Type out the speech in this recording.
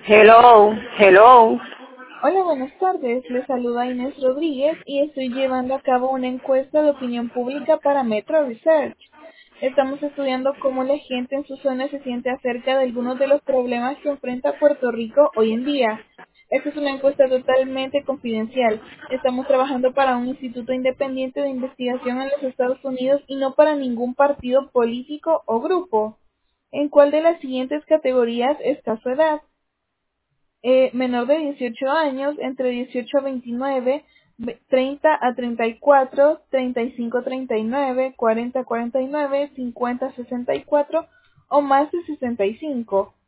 Hello, hello. Hola, buenas tardes. Les saluda Inés Rodríguez y estoy llevando a cabo una encuesta de opinión pública para Metro Research. Estamos estudiando cómo la gente en su zona se siente acerca de algunos de los problemas que enfrenta Puerto Rico hoy en día. Esta es una encuesta totalmente confidencial. Estamos trabajando para un instituto independiente de investigación en los Estados Unidos y no para ningún partido político o grupo. ¿En cuál de las siguientes categorías está su edad? Menor de 18 años, entre 18 a 29, 30 a 34, 35 a 39, 40 a 49, 50 a 64 o más de 65.